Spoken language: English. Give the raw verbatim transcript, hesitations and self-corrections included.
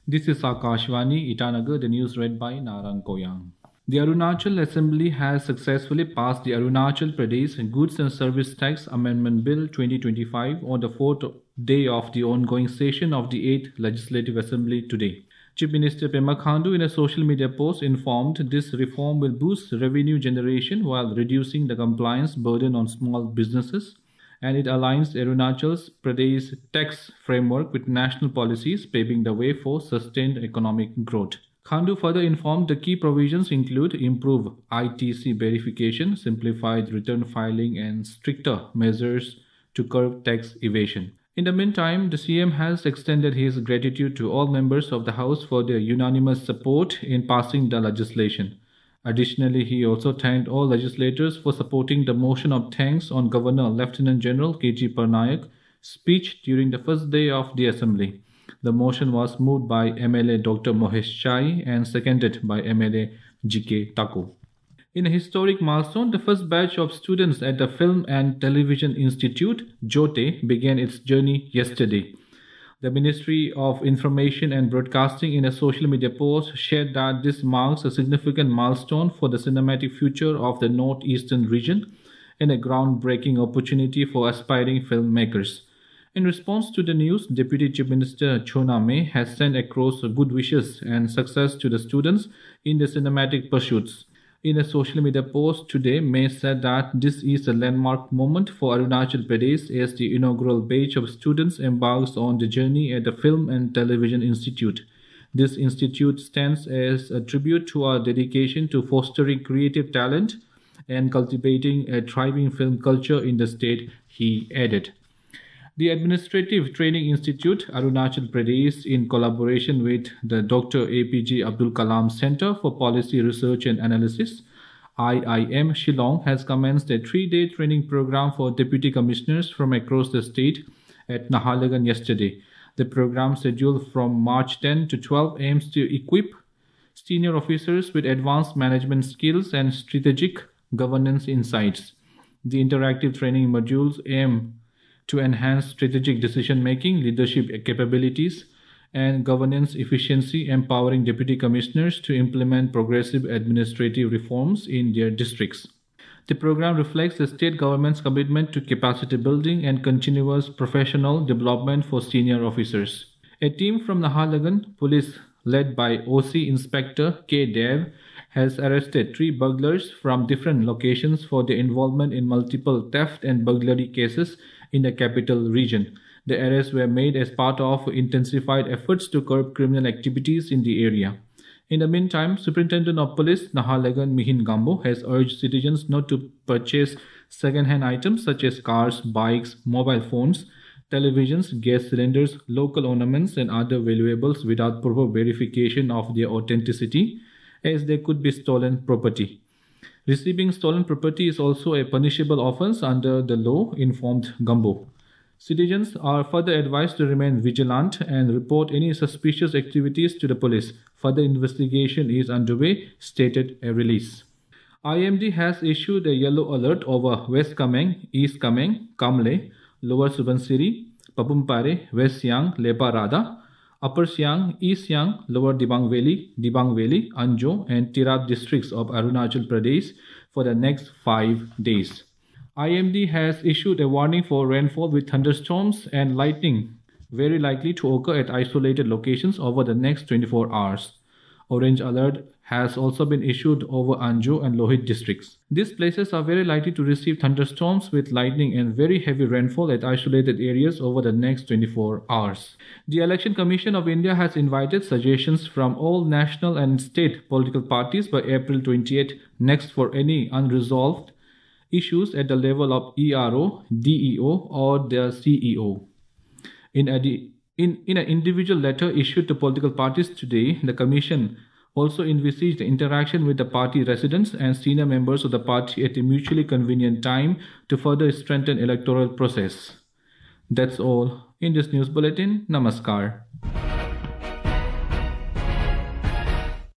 This is Akashvani, Itanagar, the news read by Narang Koyang. The Arunachal Assembly has successfully passed the Arunachal Pradesh Goods and Service Tax Amendment Bill twenty twenty-five on the fourth day of the ongoing session of the eighth Legislative Assembly today. Chief Minister Pema Khandu in a social media post informed this reform will boost revenue generation while reducing the compliance burden on small businesses, and it aligns Arunachal Pradesh tax framework with national policies, paving the way for sustained economic growth. Khandu further informed the key provisions include improved I T C verification, simplified return filing, and stricter measures to curb tax evasion. In the meantime, the C M has extended his gratitude to all members of the House for their unanimous support in passing the legislation. Additionally, he also thanked all legislators for supporting the motion of thanks on Governor Lieutenant General K G Parnayak's speech during the first day of the Assembly. The motion was moved by M L A Doctor Mohesh Chai and seconded by M L A G K Taku. In a historic milestone, the first batch of students at the Film and Television Institute, JOTE, began its journey yesterday. The Ministry of Information and Broadcasting in a social media post shared that this marks a significant milestone for the cinematic future of the northeastern region and a groundbreaking opportunity for aspiring filmmakers. In response to the news, Deputy Chief Minister Chona May has sent across good wishes and success to the students in the cinematic pursuits. In a social media post today, May said that this is a landmark moment for Arunachal Pradesh as the inaugural batch of students embarks on the journey at the Film and Television Institute. This institute stands as a tribute to our dedication to fostering creative talent and cultivating a thriving film culture in the state, he added. The Administrative Training Institute, Arunachal Pradesh, in collaboration with the Doctor A P J Abdul Kalam Center for Policy Research and Analysis, I I M Shillong, has commenced a three-day training program for deputy commissioners from across the state at Naharlagun yesterday. The program, scheduled from March tenth to twelfth, aims to equip senior officers with advanced management skills and strategic governance insights. The interactive training modules aim to enhance strategic decision-making, leadership capabilities, and governance efficiency, empowering deputy commissioners to implement progressive administrative reforms in their districts. The program reflects the state government's commitment to capacity building and continuous professional development for senior officers. A team from Naharlagun Police, led by O C Inspector K. Dev, has arrested three burglars from different locations for their involvement in multiple theft and burglary cases in the capital region. The arrests were made as part of intensified efforts to curb criminal activities in the area. In the meantime, Superintendent of Police Naharlagun Mihin Gambo has urged citizens not to purchase second-hand items such as cars, bikes, mobile phones, televisions, gas cylinders, local ornaments, and other valuables without proper verification of their authenticity, as they could be stolen property. Receiving stolen property is also a punishable offense under the law, informed Gambo. Citizens are further advised to remain vigilant and report any suspicious activities to the police. Further investigation is underway, stated a release. I M D has issued a yellow alert over West Kameng, East Kameng, Kamle, Lower Subansiri, Papumpare, West Siang, Lepa Rada, Upper Siang, East Siang, Lower Dibang Valley, Dibang Valley, Anjo, and Tirap districts of Arunachal Pradesh for the next five days. I M D has issued a warning for rainfall with thunderstorms and lightning very likely to occur at isolated locations over the next twenty-four hours. Orange alert has also been issued over Anjo and Lohit districts. These places are very likely to receive thunderstorms with lightning and very heavy rainfall at isolated areas over the next twenty-four hours. The Election Commission of India has invited suggestions from all national and state political parties by April twentieth next for any unresolved issues at the level of E R O, D E O, or the C E O. In, adi- in, in an individual letter issued to political parties today, the Commission also envisaged interaction with the party residents and senior members of the party at a mutually convenient time to further strengthen electoral process. That's all in this news bulletin. Namaskar.